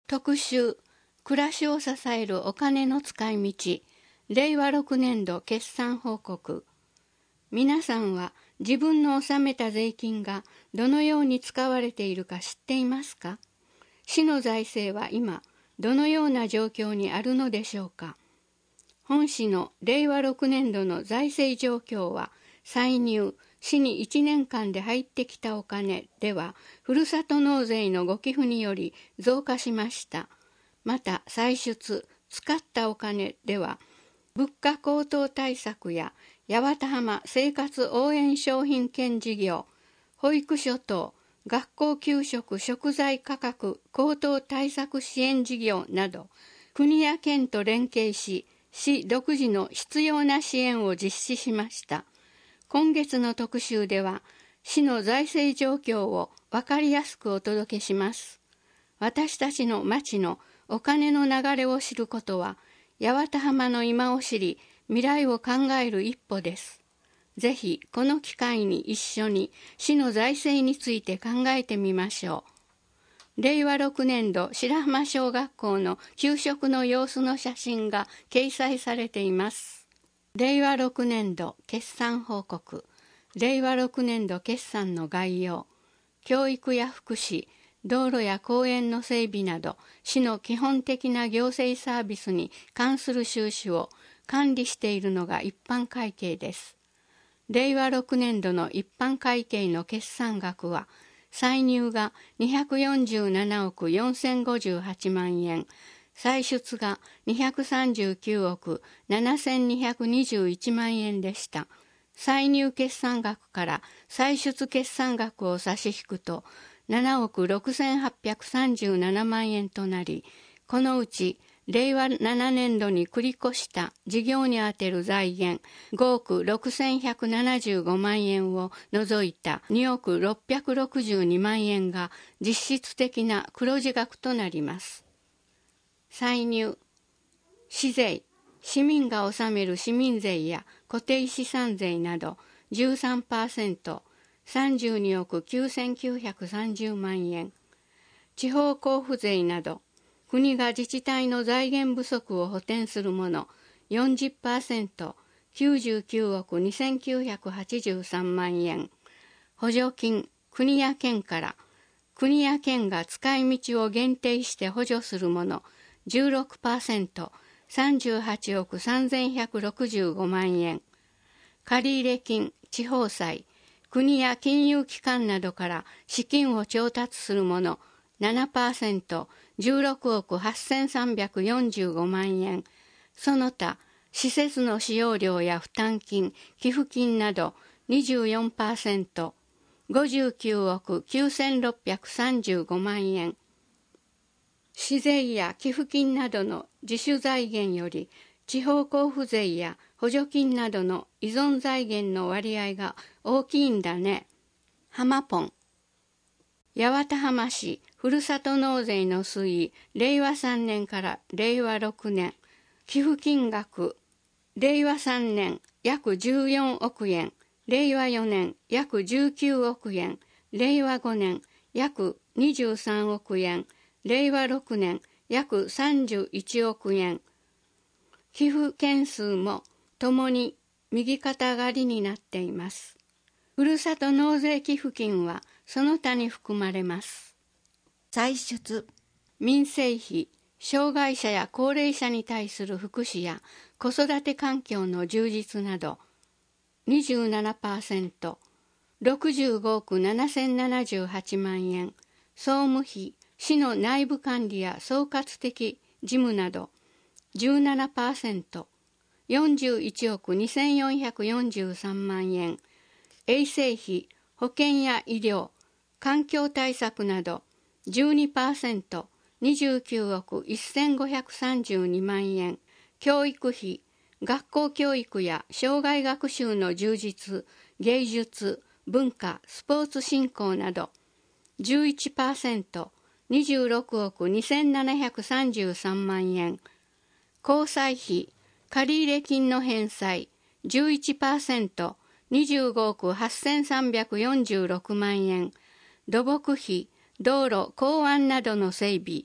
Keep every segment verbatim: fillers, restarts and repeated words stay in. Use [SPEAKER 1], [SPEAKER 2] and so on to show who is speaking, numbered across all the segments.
[SPEAKER 1] 特集、暮らしを支えるお金の使い道、れいわろくねんど決算報告。皆さんは自分の納めた税金がどのように使われているか知っていますか？市の財政は今、どのような状況にあるのでしょうか？本市のれいわろくねんどの財政状況は、歳入、市にいちねんかんで入ってきたお金では、ふるさと納税のご寄付により増加しました。また、歳出、使ったお金では、物価高騰対策や八幡浜生活応援商品券事業、保育所等、学校給食食材価格高騰対策支援事業など、国や県と連携し、市独自の必要な支援を実施しました。今月の特集では、市の財政状況を分かりやすくお届けします。私たちの町のお金の流れを知ることは、八幡浜の今を知り、未来を考える一歩です。ぜひ、この機会に一緒に市の財政について考えてみましょう。れいわろくねんど白浜小学校の給食の様子の写真が掲載されています。れいわろくねんど決算報告、れいわろくねんど決算の概要、教育や福祉、道路や公園の整備など、市の基本的な行政サービスに関する収支を管理しているのが一般会計です。れいわろくねんどの一般会計の決算額は、歳入がにひゃくよんじゅうななおくよんせんごじゅうはちまんえん、歳出がにひゃくさんじゅうきゅうおくななせんにひゃくにじゅういちまんえんでした。歳入決算額から歳出決算額を差し引くとななおくろくせんはっぴゃくさんじゅうななまんえんとなり、このうちれいわななねんどに繰り越した事業に充てる財源ごおくろくせんひゃくななじゅうごまんえんを除いたにおくろっぴゃくろくじゅうにまんえんが実質的な黒字額となります。歳入、市税、市民が納める市民税や固定資産税など じゅうさんパーセント、さんじゅうにおくきゅうせんきゅうひゃくさんじゅうまんえん、地方交付税など、国が自治体の財源不足を補填するもの よんじゅっパーセント、きゅうじゅうきゅうおくにせんきゅうひゃくはちじゅうさんまんえん、補助金、国や県から、国や県が使い道を限定して補助するもの じゅうろくパーセント、さんじゅうはちおくさんぜんひゃくろくじゅうごまんえん、借入金、地方債、国や金融機関などから資金を調達するもの ななパーセント、じゅうろくおくはっせんさんびゃくよんじゅうごまんえん、その他、施設の使用料や負担金、寄付金など にじゅうよんパーセント、ごじゅうきゅうおくきゅうせんろっぴゃくさんじゅうごまんえん、市税や寄付金などの自主財源より地方交付税や補助金などの依存財源の割合が大きいんだね。浜ポン。八幡浜市ふるさと納税の推移、れいわさんねんかられいわろくねん。寄付金額、れいわさんねん約じゅうよんおくえん、れいわよねん約じゅうきゅうおくえん、れいわごねん約にじゅうさんおくえん、れいわろくねん約さんじゅういちおくえん。寄付件数もともに右肩上がりになっています。ふるさと納税寄付金はその他に含まれます。歳出、民生費、障害者や高齢者に対する福祉や子育て環境の充実など にじゅうななパーセント、ろくじゅうごおくななせんななじゅうはちまんえん、総務費、市の内部管理や総括的事務など じゅうななパーセント、よんじゅういちおくにせんよんひゃくよんじゅうさんまんえん、衛生費、保険や医療、環境対策など じゅうにパーセント、にじゅうきゅうおくせんごひゃくさんじゅうにまんえん、教育費、学校教育や生涯学習の充実、芸術、文化、スポーツ振興など じゅういちパーセント、にじゅうろくおくにせんななひゃくさんじゅうさんまんえん、公債費、借入金の返済 じゅういちパーセント、にじゅうごおくはっせんさんびゃくよんじゅうろくまんえん、土木費、道路、港湾などの整備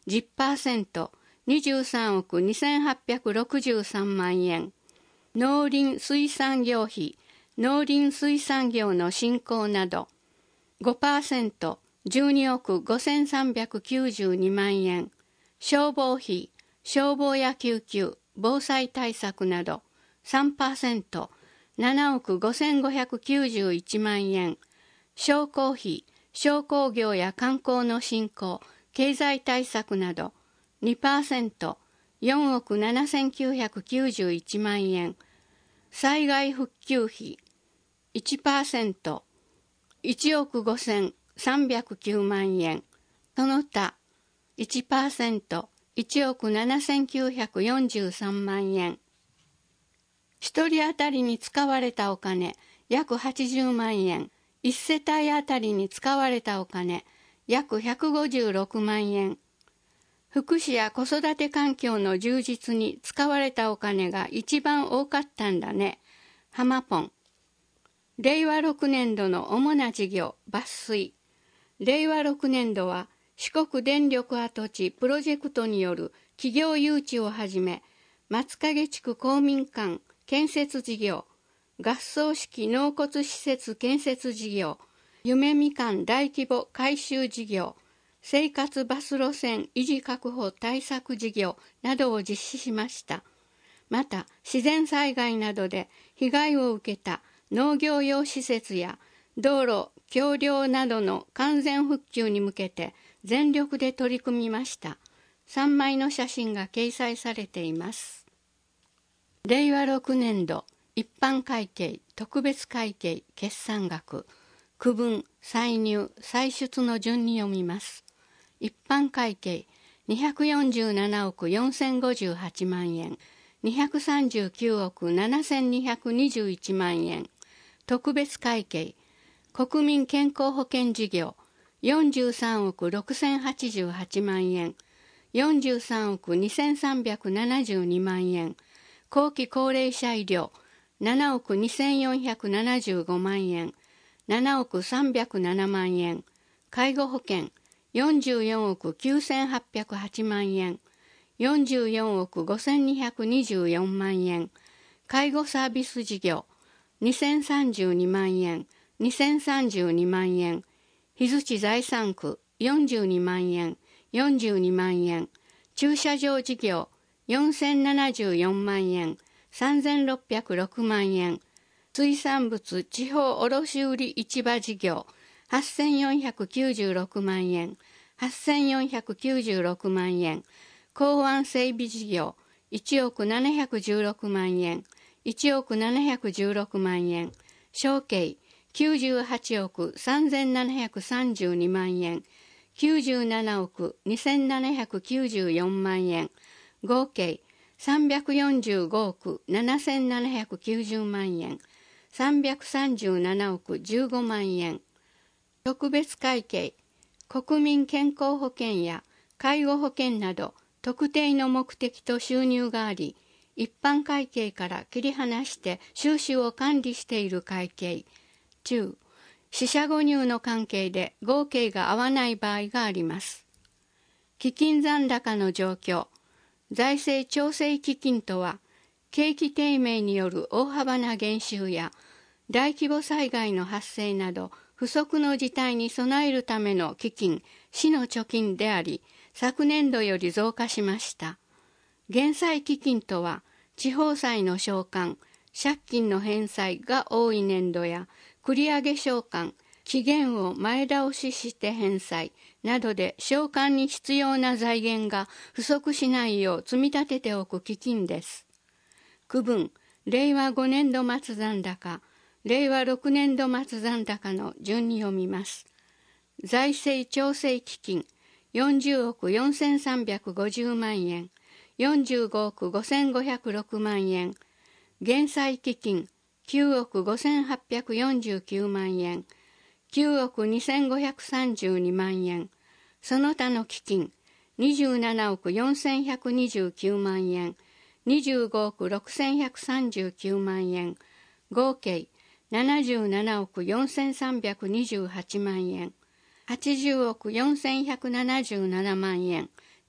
[SPEAKER 1] じゅっパーセント、にじゅうさんおくにせんはっぴゃくろくじゅうさんまんえん。農林水産業費、農林水産業の振興など。ごパーセント、じゅうにおくごせんさんびゃくきゅうじゅうにまんえん。消防費、消防や救急、防災対策など。さんパーセント、ななおくごせんごひゃくきゅうじゅういちまんえん。商工費、商工業や観光の振興、経済対策など。にパーセント、よんおくななせんきゅうひゃくきゅうじゅういちまんえん。災害復旧費 いちパーセント、いちおくごせんさんびゃくきゅうまんえん。その他 いちパーセント、いちおくななせんきゅうひゃくよんじゅうさんまんえん。一人当たりに使われたお金約はちじゅうまんえん。一世帯当たりに使われたお金約ひゃくごじゅうろくまんえん。福祉や子育て環境の充実に使われたお金が一番多かったんだね。ハマポン。れいわろくねんどの主な事業、抜粋。れいわろくねんどは四国電力跡地プロジェクトによる企業誘致をはじめ、松影地区公民館建設事業、合葬式納骨施設建設事業、夢みかん大規模改修事業、生活バス路線維持確保対策事業などを実施しました。また、自然災害などで被害を受けた農業用施設や道路、橋梁などの完全復旧に向けて全力で取り組みました。さんまいの写真が掲載されています。れいわろくねんど一般会計、特別会計、決算額、区分、歳入、歳出の順に読みます。一般会計にひゃくよんじゅうななおくよんせんごじゅうはちまんえん、にひゃくさんじゅうきゅうおくななせんにひゃくにじゅういちまんえん。特別会計国民健康保険事業よんじゅうさんおくろくせんはちじゅうはちまんえん、よんじゅうさんおくにせんさんびゃくななじゅうにまんえん。後期高齢者医療ななおくにせんよんひゃくななじゅうごまんえん、ななおくさんびゃくななまんえん。介護保険よんじゅうよんおくきゅうせんはっぴゃくはちまんえん、よんじゅうよんおくごせんにひゃくにじゅうよんまんえん。介護サービス事業にせんさんじゅうにまんえん、にせんさんじゅうにまんえん。日槌財産区よんじゅうにまんえん、よんじゅうにまんえん。駐車場事業よんせんななじゅうよんまんえん、さんぜんろっぴゃくろくまんえん。水産物地方卸売市場事業はっせんよんひゃくきゅうじゅうろくまんえん、はっせんよんひゃくきゅうじゅうろくまんえん。港湾整備事業いちおくななひゃくじゅうろくまんえん、いちおくななひゃくじゅうろくまんえん。承継きゅうじゅうはちおくさんぜんななひゃくさんじゅうにまんえん、きゅうじゅうななおくにせんななひゃくきゅうじゅうよんまんえん。合計さんびゃくよんじゅうごおくななせんななひゃくきゅうじゅうまんえん、さんびゃくさんじゅうななおくじゅうごまんえん。特別会計国民健康保険や介護保険など特定の目的と収入があり、一般会計から切り離して収支を管理している会計中、四捨五入の関係で合計が合わない場合があります。基金残高の状況。財政調整基金とは、景気低迷による大幅な減収や大規模災害の発生など不測の事態に備えるための基金、市の貯金であり、昨年度より増加しました。減債基金とは、地方債の償還、借金の返済が多い年度や、繰り上げ償還、期限を前倒しして返済などで償還に必要な財源が不足しないよう積み立てておく基金です。区分、れいわごねんど末残高、れいわろくねんど末残高の順に読みます。財政調整基金、よんじゅうおくよんせんさんびゃくごじゅうまんえん、よんじゅうごおくごせんごひゃくろくまんえん。減債基金、きゅうおくごせんはっぴゃくよんじゅうきゅうまんえん、きゅうおくにせんごひゃくさんじゅうにまんえん。その他の基金、にじゅうななおくよんせんひゃくにじゅうきゅうまんえん、にじゅうごおくろくせんひゃくさんじゅうきゅうまんえん。合計ななじゅうななおくよんせんさんびゃくにじゅうはちまんえん、はちじゅうおくよんせんひゃくななじゅうななまんえん。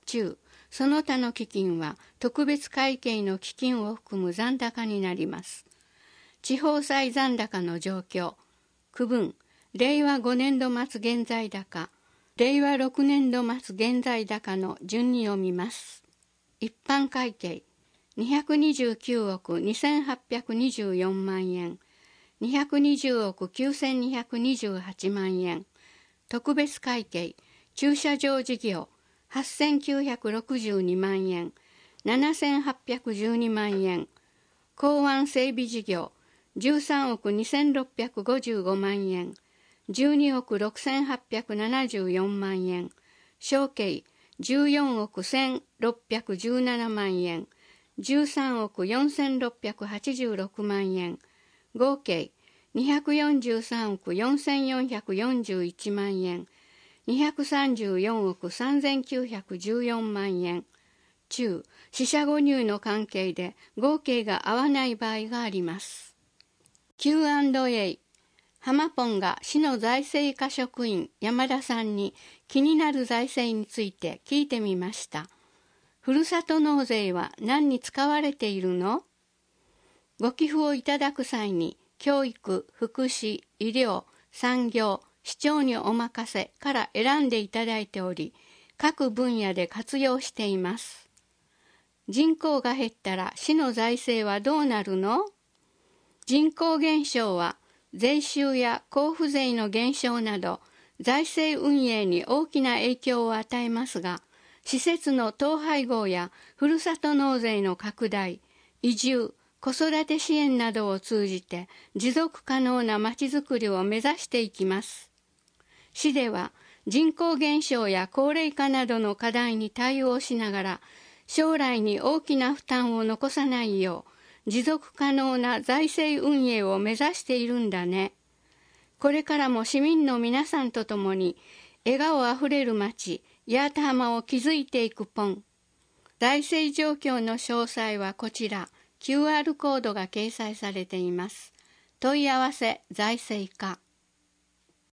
[SPEAKER 1] 中、その他の基金は特別会計の基金を含む残高になります。地方債残高の状況。区分、れいわごねんど末現在高、れいわろくねんど末現在高の順に読みます。一般会計、にひゃくにじゅうきゅうおくにせんはっぴゃくにじゅうよんまんえん、にひゃくにじゅうおくきゅうせんにひゃくにじゅうはちまんえん。特別会計、駐車場事業、はっせんきゅうひゃくろくじゅうにまんえん、ななせんはっぴゃくじゅうにまんえん。港湾整備事業、じゅうさんおくにせんろっぴゃくごじゅうごまんえん、じゅうにおくろくせんはっぴゃくななじゅうよんまんえん。承継、じゅうよんおくせんろっぴゃくじゅうななまんえん、じゅうさんおくよんせんろっぴゃくはちじゅうろくまんえん。合計、にひゃくよんじゅうさんおくよんせんよんひゃくよんじゅういちまんえん、にひゃくさんじゅうよんおくさんぜんきゅうひゃくじゅうよんまんえん。中、四捨五入の関係で合計が合わない場合があります。キューアンドエー、ハマポンが市の財政課職員山田さんに気になる財政について聞いてみました。ふるさと納税は何に使われているの？ご寄付をいただく際に教育、福祉、医療、産業、市長にお任せから選んでいただいており、各分野で活用しています。人口が減ったら市の財政はどうなるの？人口減少は税収や交付税の減少など財政運営に大きな影響を与えますが、施設の統廃合やふるさと納税の拡大、移住、子育て支援などを通じて持続可能なまちづくりを目指していきます。市では人口減少や高齢化などの課題に対応しながら、将来に大きな負担を残さないよう持続可能な財政運営を目指しているんだね。これからも市民の皆さんと共に笑顔あふれる町、八幡浜を築いていくポン。財政状況の詳細はこちら、キューアール コードが掲載されています。問い合わせ財政課。